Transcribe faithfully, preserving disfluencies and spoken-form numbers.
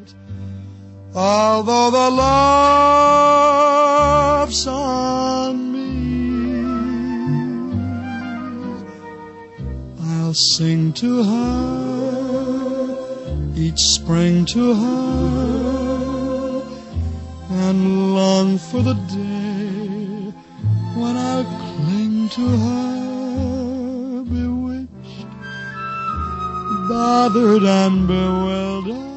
although the laugh's on me. I'll sing to her, each spring to her, and long for the day when I'll cling to her, bewitched, bothered and bewildered.